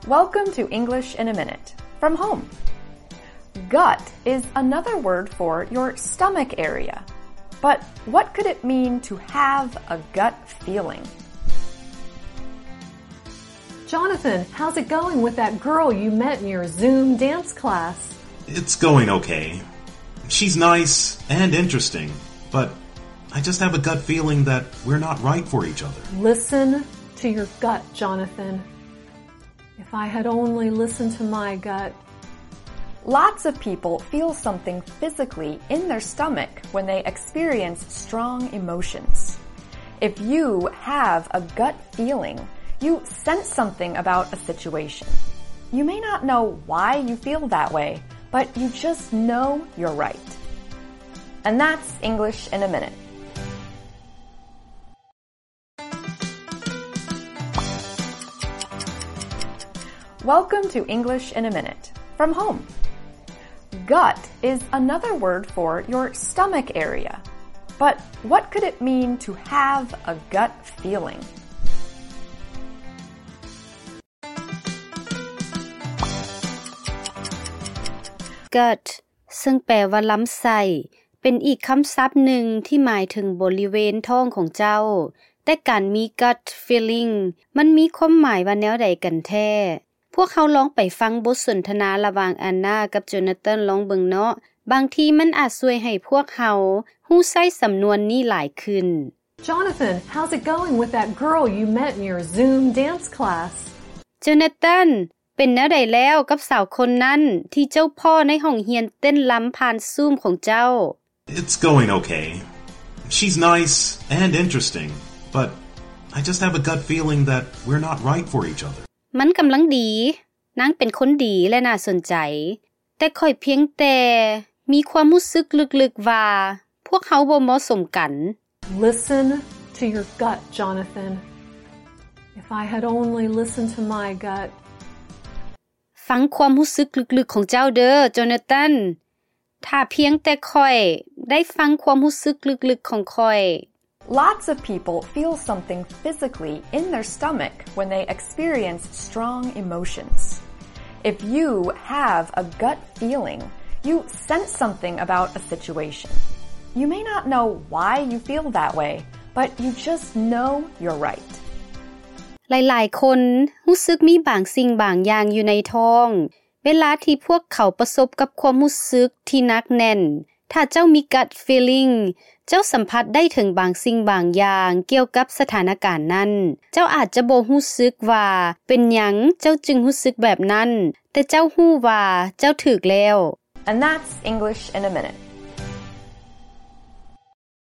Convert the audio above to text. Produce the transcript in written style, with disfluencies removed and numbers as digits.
Welcome to English in a Minute from home. Gut is another word for your stomach area. But what could it mean to have a gut feeling? Jonathan, how's it going with that girl you met in your Zoom dance class? It's going okay. She's nice and interesting, but I just have a gut feeling that we're not right for each other. Listen to your gut, Jonathan. If I had only listened to my gut. Lots of people feel something physically in their stomach when they experience strong emotions. If you have a gut feeling, you sense something about a situation. You may not know why you feel that way, but you just know you're right. And that's English in a Minute. Welcome to English in a Minute from home. Gut is another word for your stomach area. But what could it mean to have a gut feeling? gut ซึ่งแปลว่าลำไส้เป็นอีกคำศัพท์หนึ่งที่หมายถึงบริเวณท้องของเจ้าแต่การมี gut feeling มันมีความหมายว่าแนวใดกันแท้พวกเขาลองไปฟังบทสนทนาระหว่างแอนนากับโจนาธานลองเบิ่งเนาะบางทีมันอาจช่วยให้พวกเขารู้ใช้สำนวนนี้หลายขึ้น Jonathan, how's it going with that girl you met in your Zoom dance class? โจนาธานเป็นแนวใดแล้วกับสาวคนนั้นที่เจ้าพ่อในห้องเรียนเต้นล้ำผ่านซูมของเจ้า It's going okay. She's nice and interesting, but I just have a gut feeling that we're not right for each other. มันกำลังดีนางเป็นคนดีและน่าสนใจแต่ค่อยเพียงแต่มีความรู้สึกลึกๆว่าพวกเขาบ่เหมาะสมกัน Listen to your gut, Jonathan. If I had only listened to my gut. ฟังความรู้สึกลึกๆของเจ้าเด้อโจนาธานถ้าเพียงแต่ค่อยได้ฟังความรู้สึกลึกๆของค่อย Lots of people feel something physically in their stomach when they experience strong emotions. If you have a gut feeling, you sense something about a situation. You may not know why you feel that way, but you just know you're right. หลายๆคนรู้สึกมีบางสิ่งบางอย่างอยู่ในท้องเวลาที่พวกเขาประสบกับความรู้สึกที่หนักแน่นถ้าเจ้ามี gut feeling เจ้าสัมผัสได้ถึงบางสิ่งบางอย่างเกี่ยวกับสถานการณ์นั้นเจ้าอาจจะบ่รู้สึกว่าเป็นหยังเจ้าจึงรู้สึกแบบนั้นแต่เจ้ารู้ว่าเจ้าถูกแล้ว And that's English in a Minute.